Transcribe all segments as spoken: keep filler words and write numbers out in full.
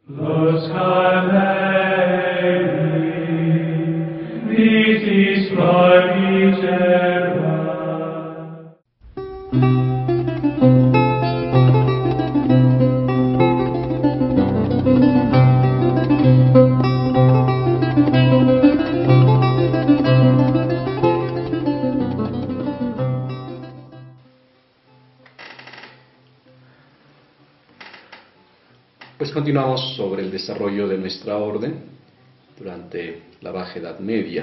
Los Carmeli, vitis floriterba. Pues continuamos sobre el desarrollo de nuestra orden durante la Baja Edad Media.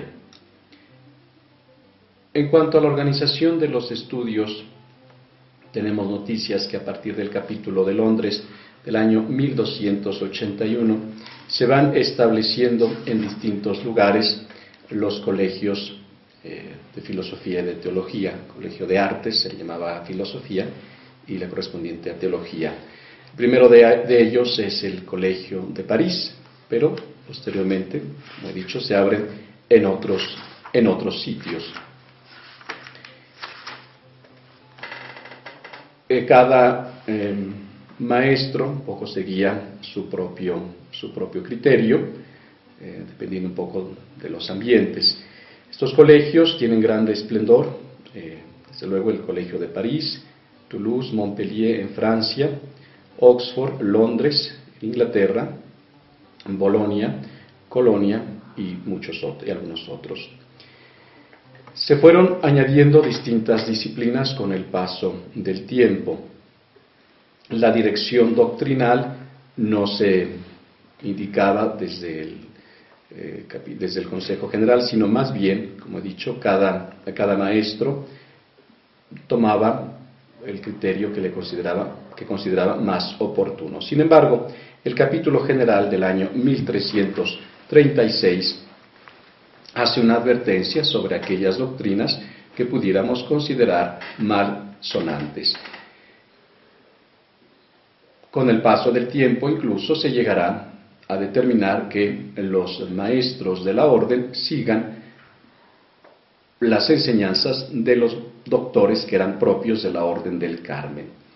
En cuanto a la organización de los estudios, tenemos noticias que a partir del capítulo de Londres del año mil doscientos ochenta y uno se van estableciendo en distintos lugares los colegios eh, de filosofía y de teología. El colegio de artes se llamaba filosofía y la correspondiente a teología. El primero de, de ellos es el Colegio de París, pero posteriormente, como he dicho, se abren en otros, en otros sitios. Eh, cada eh, maestro un poco seguía su propio, su propio criterio, eh, dependiendo un poco de los ambientes. Estos colegios tienen grande esplendor, eh, desde luego el Colegio de París, Toulouse, Montpellier en Francia, Oxford, Londres, Inglaterra, Bolonia, Colonia y muchos otros, y algunos otros. Se fueron añadiendo distintas disciplinas con el paso del tiempo. La dirección doctrinal no se indicaba desde el, eh, desde el Consejo General, sino más bien, como he dicho, cada, cada maestro tomaba el criterio que le consideraba que consideraba más oportuno. Sin embargo, el capítulo general del año mil trescientos treinta y seis hace una advertencia sobre aquellas doctrinas que pudiéramos considerar malsonantes. Con el paso del tiempo, incluso se llegará a determinar que los maestros de la orden sigan las enseñanzas de los doctores que eran propios de la Orden del Carmen.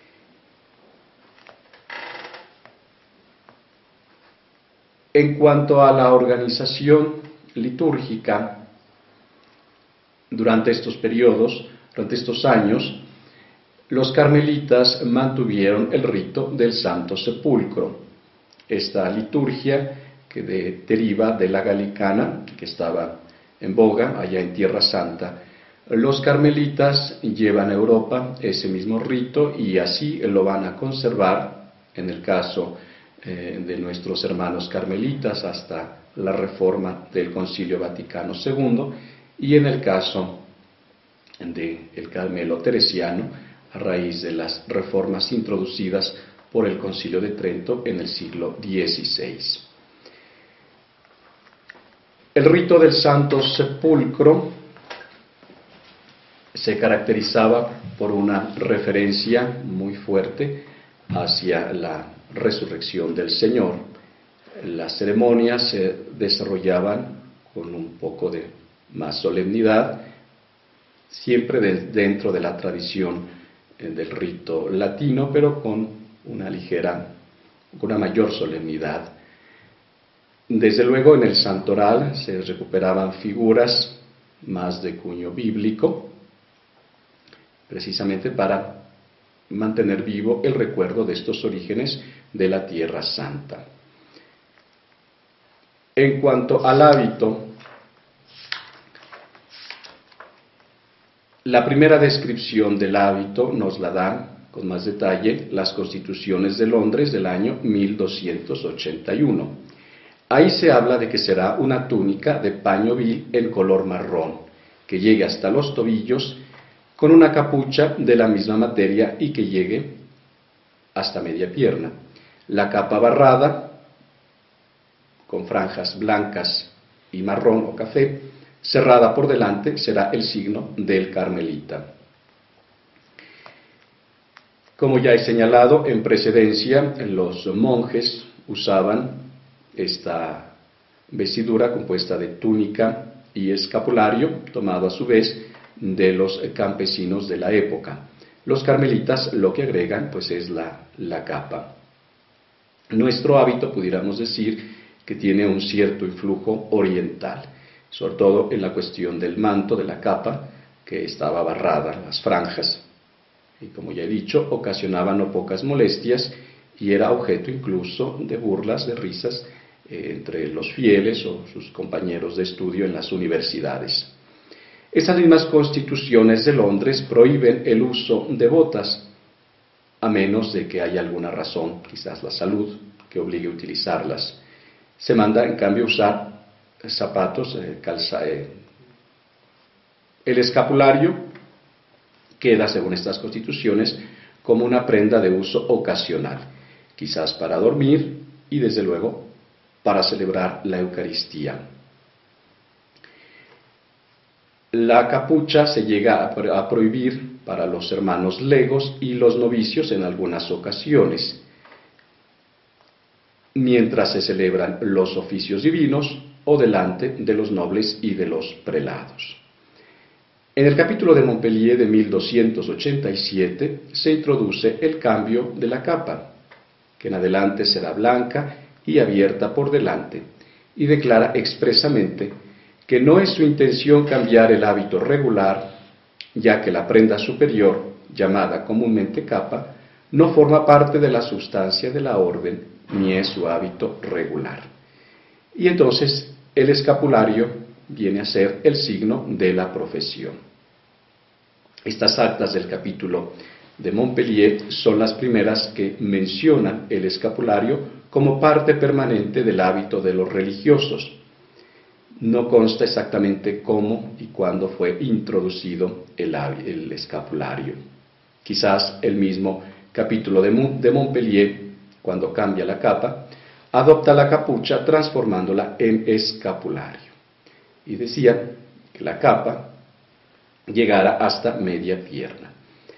En cuanto a la organización litúrgica, durante estos periodos, durante estos años, los carmelitas mantuvieron el rito del Santo Sepulcro. Esta liturgia que de, deriva de la galicana, que estaba en boga allá en Tierra Santa. Los carmelitas llevan a Europa ese mismo rito y así lo van a conservar en el caso eh, de nuestros hermanos carmelitas hasta la reforma del Concilio Vaticano segundo y en el caso del Carmelo teresiano a raíz de las reformas introducidas por el Concilio de Trento en el siglo dieciséis. El rito del Santo Sepulcro se caracterizaba por una referencia muy fuerte hacia la resurrección del Señor. Las ceremonias se desarrollaban con un poco de más solemnidad, siempre de, dentro de la tradición eh, del rito latino, pero con una ligera, con una mayor solemnidad. Desde luego en el santoral se recuperaban figuras más de cuño bíblico, precisamente para mantener vivo el recuerdo de estos orígenes de la Tierra Santa. En cuanto al hábito, la primera descripción del hábito nos la dan con más detalle las Constituciones de Londres del año mil doscientos ochenta y uno. Ahí se habla de que será una túnica de paño vil en color marrón, que llegue hasta los tobillos, con una capucha de la misma materia y que llegue hasta media pierna. La capa barrada, con franjas blancas y marrón o café, cerrada por delante, será el signo del carmelita. Como ya he señalado en precedencia, los monjes usaban esta vestidura compuesta de túnica y escapulario, tomado a su vez de los campesinos de la época. Los carmelitas lo que agregan pues es la, la capa. Nuestro hábito, pudiéramos decir, que tiene un cierto influjo oriental, sobre todo en la cuestión del manto, de la capa, que estaba barrada, las franjas, y como ya he dicho, ocasionaba no pocas molestias y era objeto incluso de burlas, de risas eh, entre los fieles o sus compañeros de estudio en las universidades. Esas mismas constituciones de Londres prohíben el uso de botas, a menos de que haya alguna razón, quizás la salud, que obligue a utilizarlas. Se manda, en cambio, usar zapatos, eh, calza, eh. El escapulario queda, según estas constituciones, como una prenda de uso ocasional, quizás para dormir y, desde luego, para celebrar la Eucaristía. La capucha se llega a prohibir para los hermanos legos y los novicios en algunas ocasiones, mientras se celebran los oficios divinos o delante de los nobles y de los prelados. En el capítulo de Montpellier de mil doscientos ochenta y siete se introduce el cambio de la capa, que en adelante será blanca y abierta por delante, y declara expresamente que no es su intención cambiar el hábito regular, ya que la prenda superior, llamada comúnmente capa, no forma parte de la sustancia de la orden, ni es su hábito regular. Y entonces el escapulario viene a ser el signo de la profesión. Estas actas del capítulo de Montpellier son las primeras que mencionan el escapulario como parte permanente del hábito de los religiosos. No consta exactamente cómo y cuándo fue introducido el, el escapulario. Quizás el mismo capítulo de, de Montpellier, cuando cambia la capa, adopta la capucha transformándola en escapulario. Y decía que la capa llegara hasta media pierna.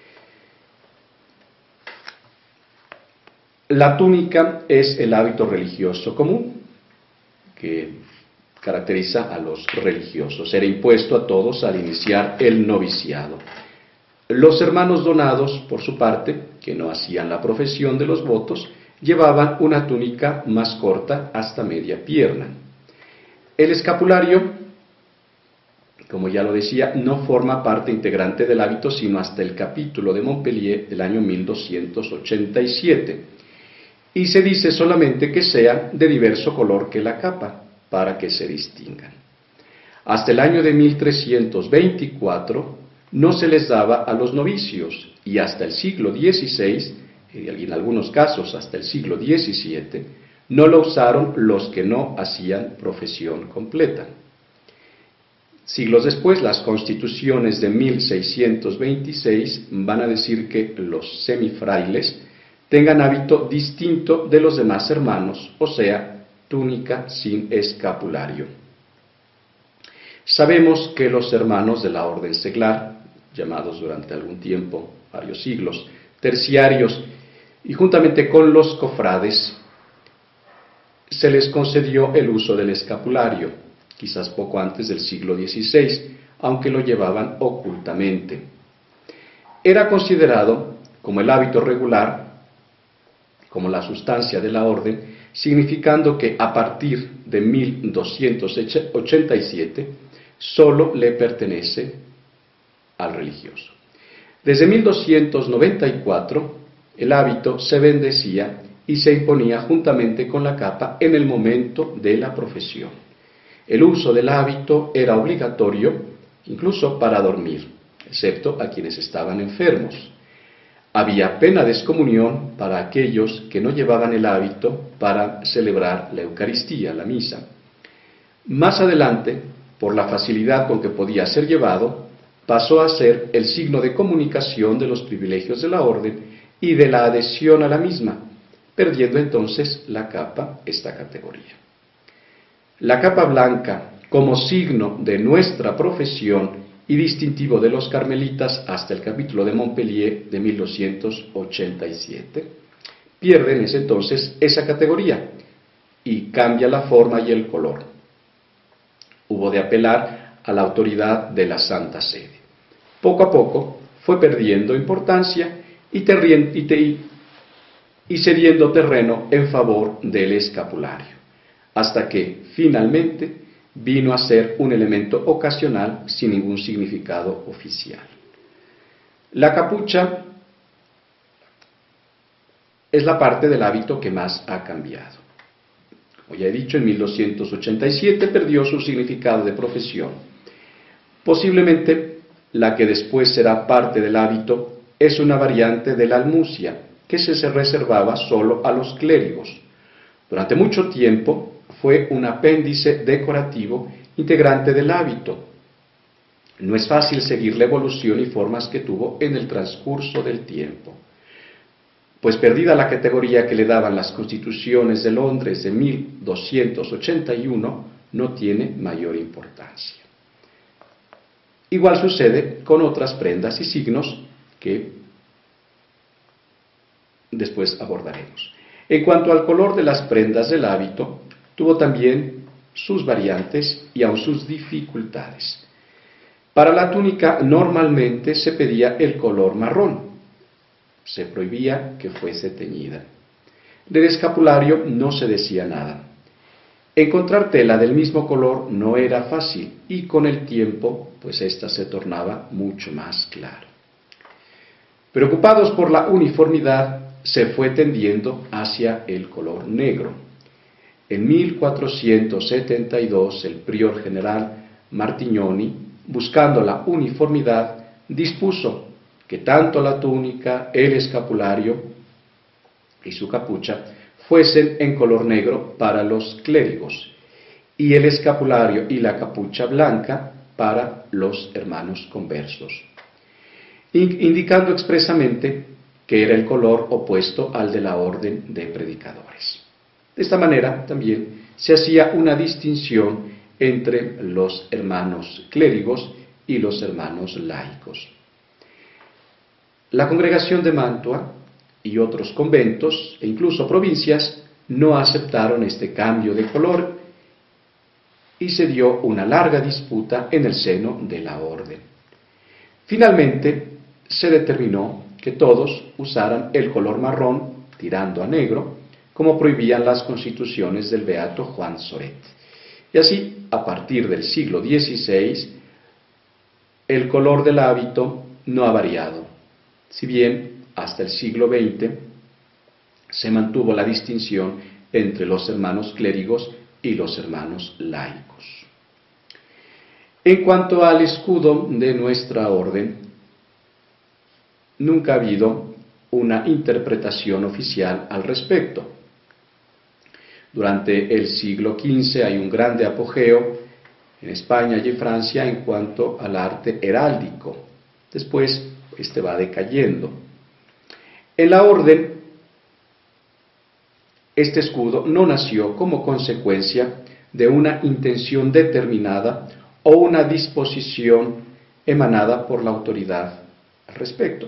La túnica es el hábito religioso común que caracteriza a los religiosos. Era impuesto a todos al iniciar el noviciado. Los hermanos donados, por su parte, que no hacían la profesión de los votos, llevaban una túnica más corta hasta media pierna. El escapulario, como ya lo decía, no forma parte integrante del hábito sino hasta el capítulo de Montpellier del año mil doscientos ochenta y siete, y se dice solamente que sea de diverso color que la capa, para que se distingan. Hasta el año de mil trescientos veinticuatro no se les daba a los novicios, y hasta el siglo dieciséis, y en algunos casos hasta el siglo diecisiete, no lo usaron los que no hacían profesión completa. Siglos después, las constituciones de mil seiscientos veintiséis van a decir que los semifrailes tengan hábito distinto de los demás hermanos, o sea, túnica sin escapulario. Sabemos que los hermanos de la orden seglar, llamados durante algún tiempo, varios siglos, terciarios, y juntamente con los cofrades, se les concedió el uso del escapulario, quizás poco antes del siglo dieciséis, aunque lo llevaban ocultamente. Era considerado como el hábito regular, como la sustancia de la orden, significando que a partir de mil doscientos ochenta y siete solo le pertenece al religioso. Desde mil doscientos noventa y cuatro el hábito se bendecía y se imponía juntamente con la capa en el momento de la profesión. El uso del hábito era obligatorio incluso para dormir, excepto a quienes estaban enfermos. Había pena de excomunión para aquellos que no llevaban el hábito para celebrar la Eucaristía, la misa. Más adelante, por la facilidad con que podía ser llevado, pasó a ser el signo de comunicación de los privilegios de la orden y de la adhesión a la misma, perdiendo entonces la capa esta categoría. La capa blanca, como signo de nuestra profesión, y distintivo de los carmelitas hasta el capítulo de Montpellier de mil doscientos ochenta y siete, pierde en ese entonces esa categoría y cambia la forma y el color. Hubo de apelar a la autoridad de la Santa Sede. Poco a poco fue perdiendo importancia y, te, y, te, y cediendo terreno en favor del escapulario, hasta que finalmente vino a ser un elemento ocasional sin ningún significado oficial. La capucha es la parte del hábito que más ha cambiado. Como ya he dicho, en mil doscientos ochenta y siete perdió su significado de profesión. Posiblemente la que después será parte del hábito es una variante de la almucia, que se reservaba solo a los clérigos. Durante mucho tiempo fue un apéndice decorativo integrante del hábito. No es fácil seguir la evolución y formas que tuvo en el transcurso del tiempo, pues perdida la categoría que le daban las constituciones de Londres de mil doscientos ochenta y uno, no tiene mayor importancia. Igual sucede con otras prendas y signos que después abordaremos. En cuanto al color de las prendas del hábito, tuvo también sus variantes y aun sus dificultades. Para la túnica normalmente se pedía el color marrón, se prohibía que fuese teñida. Del escapulario no se decía nada. Encontrar tela del mismo color no era fácil y con el tiempo, pues ésta se tornaba mucho más clara. Preocupados por la uniformidad, se fue tendiendo hacia el color negro. En mil cuatrocientos setenta y dos, el prior general Martignoni, buscando la uniformidad, dispuso que tanto la túnica, el escapulario y su capucha fuesen en color negro para los clérigos, y el escapulario y la capucha blanca para los hermanos conversos, indicando expresamente que era el color opuesto al de la orden de predicadores. De esta manera también se hacía una distinción entre los hermanos clérigos y los hermanos laicos. La congregación de Mantua y otros conventos e incluso provincias no aceptaron este cambio de color y se dio una larga disputa en el seno de la orden. Finalmente se determinó que todos usaran el color marrón tirando a negro, como prohibían las constituciones del beato Juan Soret. Y así, a partir del siglo dieciséis, el color del hábito no ha variado, si bien hasta el siglo veinte se mantuvo la distinción entre los hermanos clérigos y los hermanos laicos. En cuanto al escudo de nuestra orden, nunca ha habido una interpretación oficial al respecto. Durante el siglo quince hay un grande apogeo en España y en Francia en cuanto al arte heráldico. Después, este va decayendo. En la orden, este escudo no nació como consecuencia de una intención determinada o una disposición emanada por la autoridad al respecto.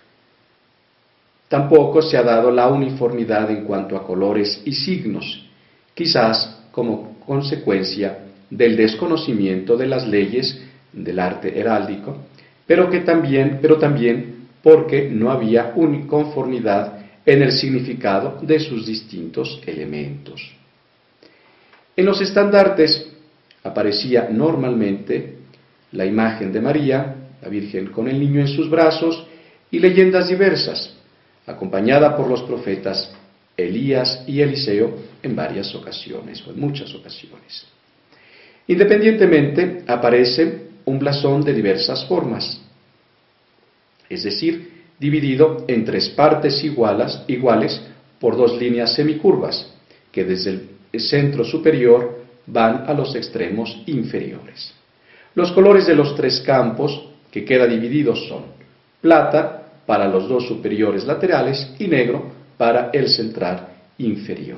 Tampoco se ha dado la uniformidad en cuanto a colores y signos, quizás como consecuencia del desconocimiento de las leyes del arte heráldico, pero que también, pero también porque no había uniformidad en el significado de sus distintos elementos. En los estandartes aparecía normalmente la imagen de María, la Virgen con el niño en sus brazos, y leyendas diversas, acompañada por los profetas Elías y Eliseo en varias ocasiones, o en muchas ocasiones. Independientemente, aparece un blasón de diversas formas, es decir, dividido en tres partes iguales, iguales por dos líneas semicurvas, que desde el centro superior van a los extremos inferiores. Los colores de los tres campos que queda divididos son plata para los dos superiores laterales y negro para el central inferior.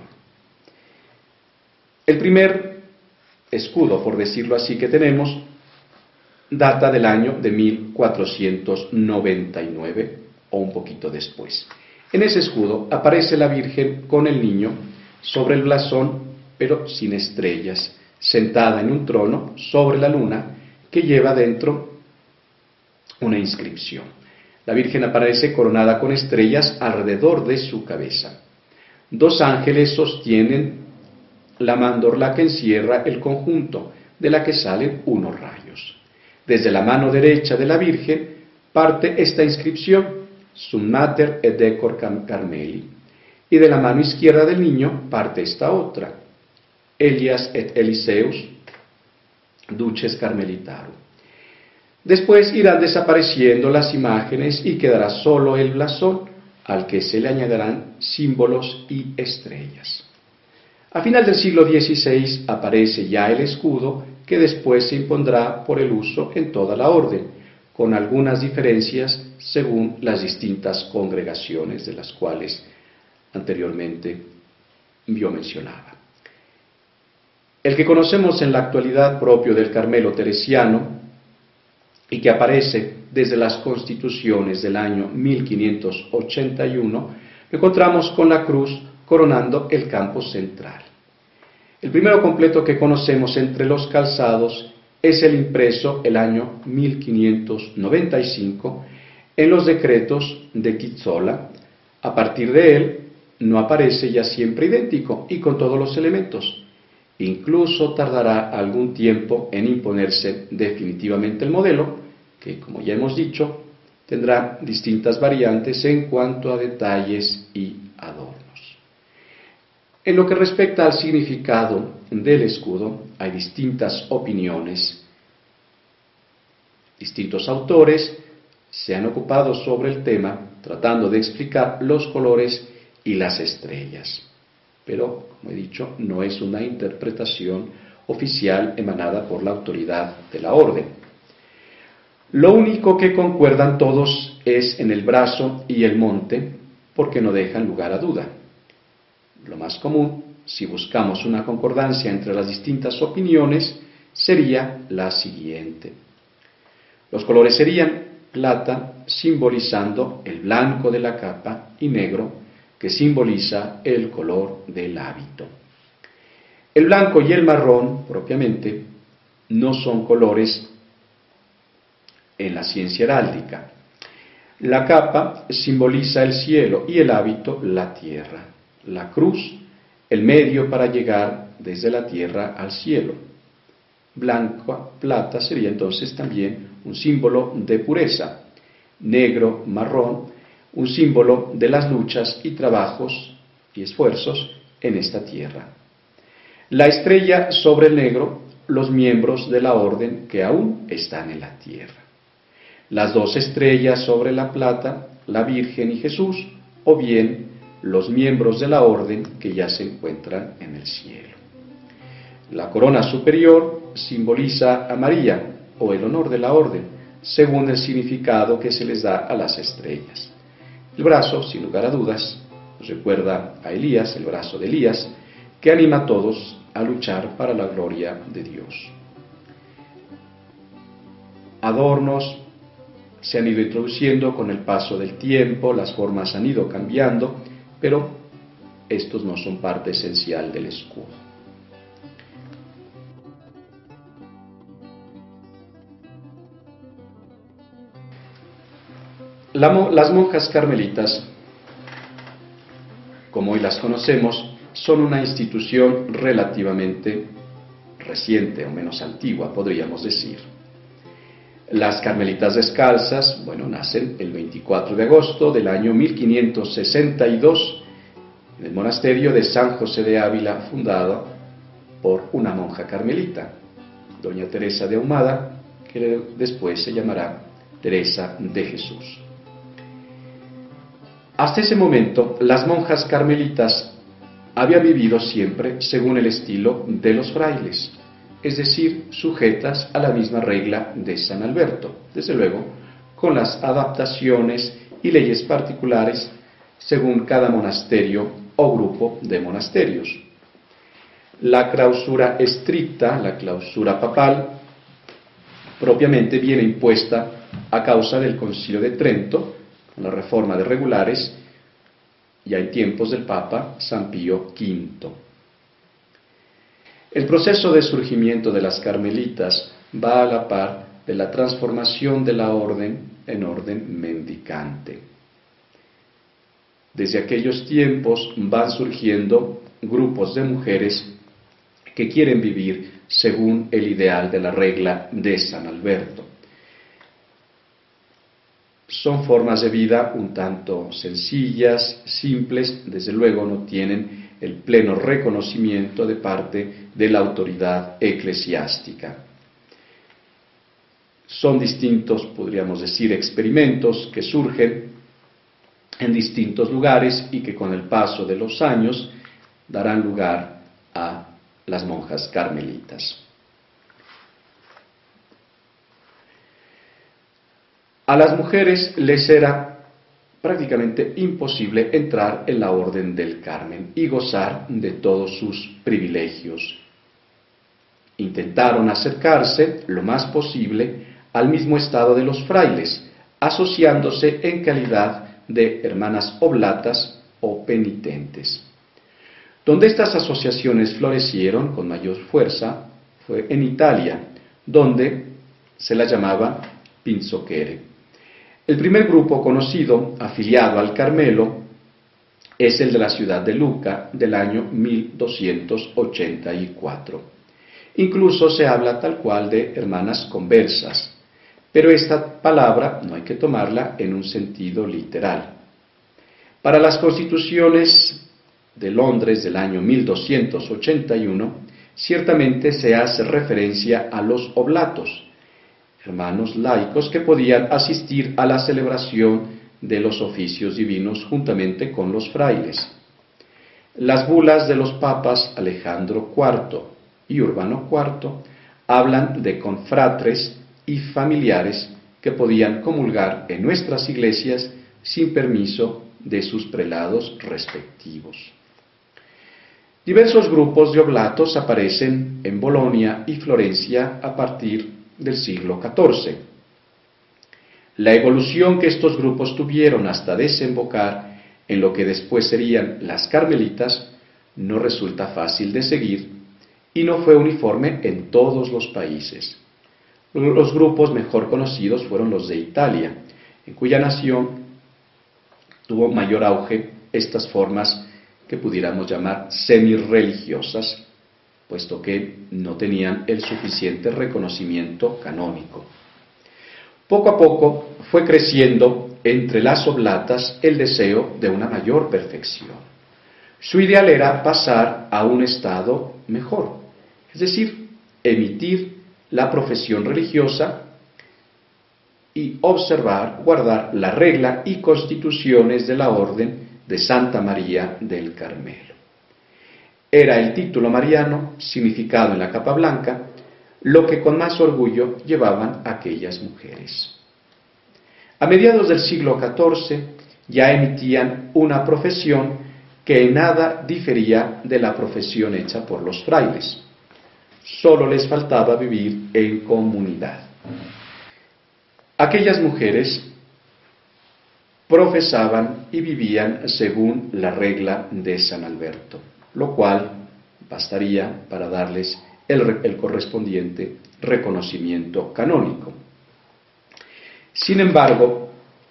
El primer escudo, por decirlo así, que tenemos, data del año de mil cuatrocientos noventa y nueve o un poquito después. En ese escudo aparece la Virgen con el niño sobre el blasón, pero sin estrellas, sentada en un trono sobre la luna que lleva dentro una inscripción. La Virgen aparece coronada con estrellas alrededor de su cabeza. Dos ángeles sostienen la mandorla que encierra el conjunto, de la que salen unos rayos. Desde la mano derecha de la Virgen parte esta inscripción, Sum Mater et Decor Carmeli, y de la mano izquierda del niño parte esta otra, Elias et Eliseus Duces Carmelitarum. Después irán desapareciendo las imágenes y quedará solo el blasón, al que se le añadirán símbolos y estrellas. A final del siglo dieciséis aparece ya el escudo, que después se impondrá por el uso en toda la orden, con algunas diferencias según las distintas congregaciones de las cuales anteriormente yo mencionaba. El que conocemos en la actualidad propio del Carmelo teresiano y que aparece desde las constituciones del año mil quinientos ochenta y uno, lo encontramos con la cruz coronando el campo central. El primero completo que conocemos entre los calzados es el impreso el año mil quinientos noventa y cinco en los decretos de Quizzola. A partir de él no aparece ya siempre idéntico y con todos los elementos. Incluso tardará algún tiempo en imponerse definitivamente el modelo, que como ya hemos dicho, tendrá distintas variantes en cuanto a detalles y adornos. En lo que respecta al significado del escudo, hay distintas opiniones. Distintos autores se han ocupado sobre el tema, tratando de explicar los colores y las estrellas. Pero, como he dicho, no es una interpretación oficial emanada por la autoridad de la orden. Lo único que concuerdan todos es en el brazo y el monte, porque no dejan lugar a duda. Lo más común, si buscamos una concordancia entre las distintas opiniones, sería la siguiente. Los colores serían plata, simbolizando el blanco de la capa, y negro, que simboliza el color del hábito. El blanco y el marrón, propiamente, no son colores en la ciencia heráldica. La capa simboliza el cielo y el hábito la tierra. La cruz, el medio para llegar desde la tierra al cielo. Blanco, plata sería entonces también un símbolo de pureza. Negro, marrón, un símbolo de las luchas y trabajos y esfuerzos en esta tierra. La estrella sobre el negro, los miembros de la orden que aún están en la tierra. Las dos estrellas sobre la plata, la Virgen y Jesús, o bien los miembros de la orden que ya se encuentran en el cielo. La corona superior simboliza a María, o el honor de la orden, según el significado que se les da a las estrellas. El brazo, sin lugar a dudas, nos recuerda a Elías, el brazo de Elías, que anima a todos a luchar para la gloria de Dios. Adornos se han ido introduciendo con el paso del tiempo, las formas han ido cambiando, pero estos no son parte esencial del escudo. La, las monjas carmelitas, como hoy las conocemos, son una institución relativamente reciente o menos antigua, podríamos decir. Las carmelitas descalzas, bueno, nacen el veinticuatro de agosto del año mil quinientos sesenta y dos en el monasterio de San José de Ávila, fundado por una monja carmelita, doña Teresa de Ahumada, que después se llamará Teresa de Jesús. Hasta ese momento, las monjas carmelitas habían vivido siempre según el estilo de los frailes, es decir, sujetas a la misma regla de San Alberto, desde luego, con las adaptaciones y leyes particulares según cada monasterio o grupo de monasterios. La clausura estricta, la clausura papal, propiamente viene impuesta a causa del Concilio de Trento, con la reforma de regulares, ya en tiempos del Papa San Pío quinto. El proceso de surgimiento de las carmelitas va a la par de la transformación de la orden en orden mendicante. Desde aquellos tiempos van surgiendo grupos de mujeres que quieren vivir según el ideal de la regla de San Alberto. Son formas de vida un tanto sencillas, simples, desde luego no tienen el pleno reconocimiento de parte de la autoridad eclesiástica. Son distintos, podríamos decir, experimentos que surgen en distintos lugares y que con el paso de los años darán lugar a las monjas carmelitas. A las mujeres les era prácticamente imposible entrar en la Orden del Carmen y gozar de todos sus privilegios. Intentaron acercarse lo más posible al mismo estado de los frailes, asociándose en calidad de hermanas oblatas o penitentes. Donde estas asociaciones florecieron con mayor fuerza fue en Italia, donde se la llamaba Pinzoquere. El primer grupo conocido afiliado al Carmelo es el de la ciudad de Lucca del año mil doscientos ochenta y cuatro. Incluso se habla tal cual de hermanas conversas, pero esta palabra no hay que tomarla en un sentido literal. Para las constituciones de Londres del año mil doscientos ochenta y uno, ciertamente se hace referencia a los oblatos, hermanos laicos que podían asistir a la celebración de los oficios divinos juntamente con los frailes. Las bulas de los papas Alejandro cuarto y Urbano cuarto hablan de confratres y familiares que podían comulgar en nuestras iglesias sin permiso de sus prelados respectivos. Diversos grupos de oblatos aparecen en Bolonia y Florencia a partir del siglo catorce. La evolución que estos grupos tuvieron hasta desembocar en lo que después serían las carmelitas no resulta fácil de seguir y no fue uniforme en todos los países. Los grupos mejor conocidos fueron los de Italia, en cuya nación tuvo mayor auge estas formas que pudiéramos llamar semirreligiosas, puesto que no tenían el suficiente reconocimiento canónico. Poco a poco fue creciendo entre las oblatas el deseo de una mayor perfección. Su ideal era pasar a un estado mejor, es decir, emitir la profesión religiosa y observar, guardar la regla y constituciones de la Orden de Santa María del Carmelo. Era el título mariano, significado en la capa blanca, lo que con más orgullo llevaban aquellas mujeres. A mediados del siglo catorce ya emitían una profesión que en nada difería de la profesión hecha por los frailes. Solo les faltaba vivir en comunidad. Aquellas mujeres profesaban y vivían según la regla de San Alberto, lo cual bastaría para darles el, el correspondiente reconocimiento canónico. Sin embargo,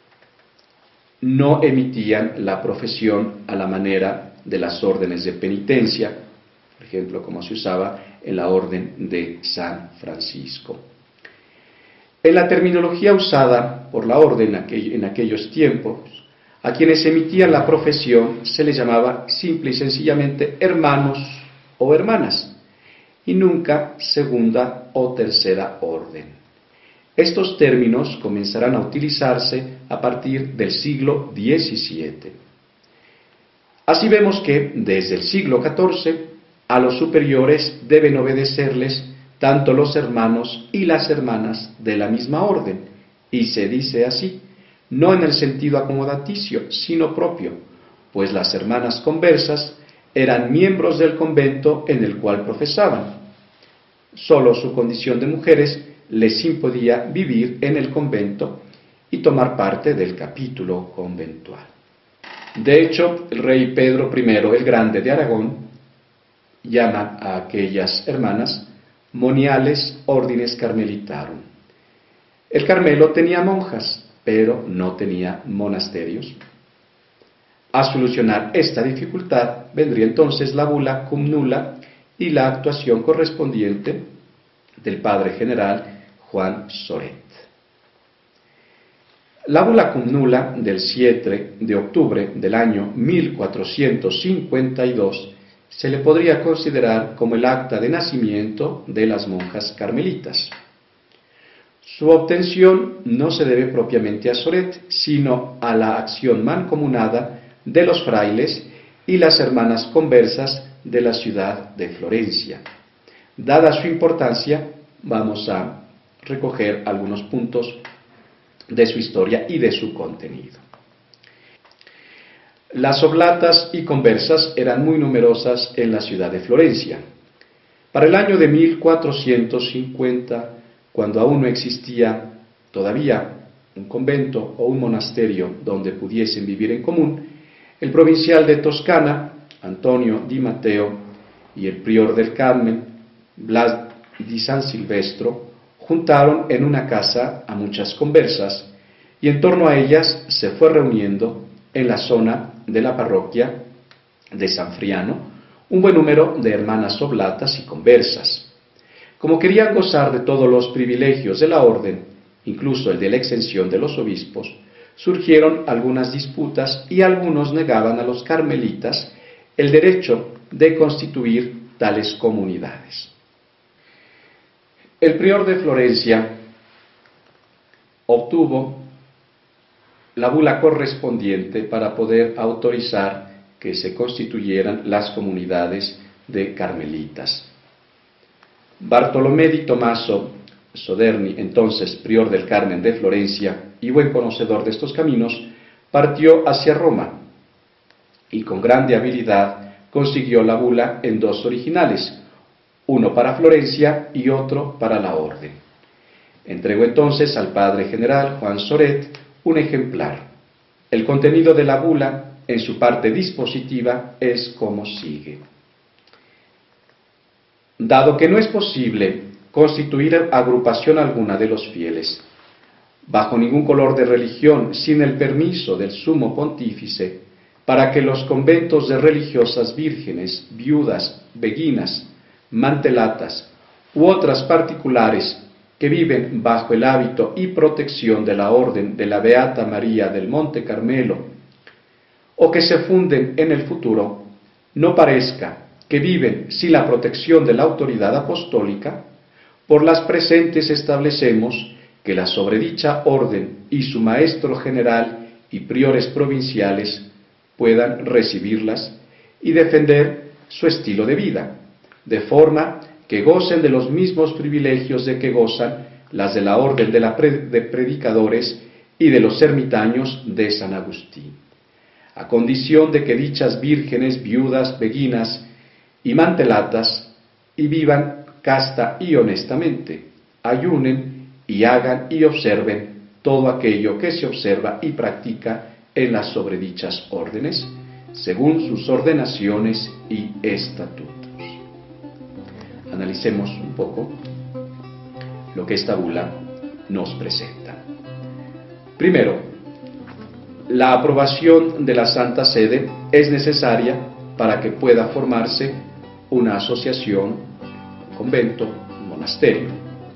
no emitían la profesión a la manera de las órdenes de penitencia, por ejemplo, como se usaba en la orden de San Francisco. En la terminología usada por la orden en aquellos tiempos, a quienes emitían la profesión se les llamaba simple y sencillamente hermanos o hermanas, y nunca segunda o tercera orden. Estos términos comenzarán a utilizarse a partir del siglo diecisiete. Así vemos que desde el siglo catorce a los superiores deben obedecerles tanto los hermanos y las hermanas de la misma orden, y se dice así, no en el sentido acomodaticio, sino propio, pues las hermanas conversas eran miembros del convento en el cual profesaban. Solo su condición de mujeres les impedía vivir en el convento y tomar parte del capítulo conventual. De hecho, el rey Pedro primero el Grande de Aragón llama a aquellas hermanas moniales ordines carmelitarum. El Carmelo tenía monjas, pero no tenía monasterios. A solucionar esta dificultad vendría entonces la bula cum nulla y la actuación correspondiente del padre general Juan Soret. La bula cum nulla del siete de octubre del año mil cuatrocientos cincuenta y dos se le podría considerar como el acta de nacimiento de las monjas carmelitas. Su obtención no se debe propiamente a Soret, sino a la acción mancomunada de los frailes y las hermanas conversas de la ciudad de Florencia. Dada su importancia, vamos a recoger algunos puntos de su historia y de su contenido. Las oblatas y conversas eran muy numerosas en la ciudad de Florencia. Para el año de mil cuatrocientos cincuenta, cuando aún no existía todavía un convento o un monasterio donde pudiesen vivir en común, el provincial de Toscana, Antonio di Matteo, y el prior del Carmen, Blas di San Silvestro, juntaron en una casa a muchas conversas, y en torno a ellas se fue reuniendo en la zona de la parroquia de San Friano un buen número de hermanas oblatas y conversas. Como querían gozar de todos los privilegios de la orden, incluso el de la exención de los obispos, surgieron algunas disputas y algunos negaban a los carmelitas el derecho de constituir tales comunidades. El prior de Florencia obtuvo la bula correspondiente para poder autorizar que se constituyeran las comunidades de carmelitas. Bartolomé di Tommaso Soderni, entonces prior del Carmen de Florencia y buen conocedor de estos caminos, partió hacia Roma y con grande habilidad consiguió la bula en dos originales, uno para Florencia y otro para la orden. Entregó entonces al padre general Juan Soret un ejemplar. El contenido de la bula en su parte dispositiva es como sigue. Dado que no es posible constituir agrupación alguna de los fieles, bajo ningún color de religión, sin el permiso del sumo pontífice, para que los conventos de religiosas vírgenes, viudas, beguinas, mantelatas u otras particulares que viven bajo el hábito y protección de la orden de la Beata María del Monte Carmelo, o que se funden en el futuro, no parezca que viven sin la protección de la autoridad apostólica, por las presentes establecemos que la sobredicha orden y su maestro general y priores provinciales puedan recibirlas y defender su estilo de vida, de forma que gocen de los mismos privilegios de que gozan las de la orden de, la pre- de predicadores y de los ermitaños de San Agustín, a condición de que dichas vírgenes, viudas, beguinas y mantelatas y vivan casta y honestamente, ayunen y hagan y observen todo aquello que se observa y practica en las sobredichas órdenes, según sus ordenaciones y estatutos. Analicemos un poco lo que esta bula nos presenta. Primero, la aprobación de la Santa Sede es necesaria para que pueda formarse una asociación, convento, monasterio.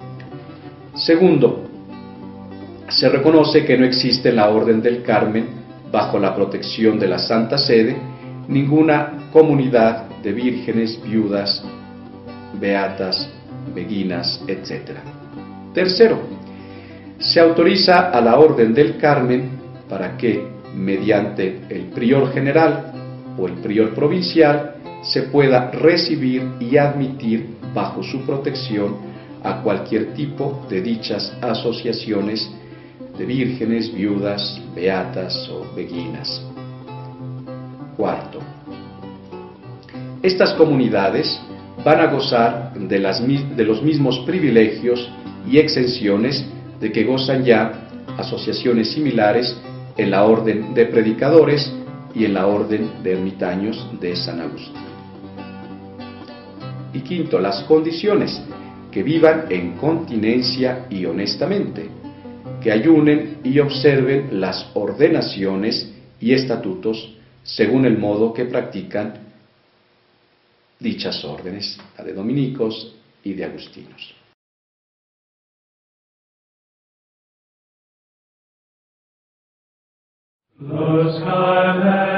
Segundo, se reconoce que no existe en la Orden del Carmen, bajo la protección de la Santa Sede, ninguna comunidad de vírgenes, viudas, beatas, beguinas, etcétera. Tercero, se autoriza a la Orden del Carmen para que, mediante el prior general o el prior provincial, se pueda recibir y admitir bajo su protección a cualquier tipo de dichas asociaciones de vírgenes, viudas, beatas o beguinas. Cuarto, estas comunidades van a gozar de, las, de los mismos privilegios y exenciones de que gozan ya asociaciones similares en la orden de predicadores y en la orden de ermitaños de San Agustín. Y quinto, las condiciones: que vivan en continencia y honestamente, que ayunen y observen las ordenaciones y estatutos según el modo que practican dichas órdenes, la de dominicos y de agustinos. Los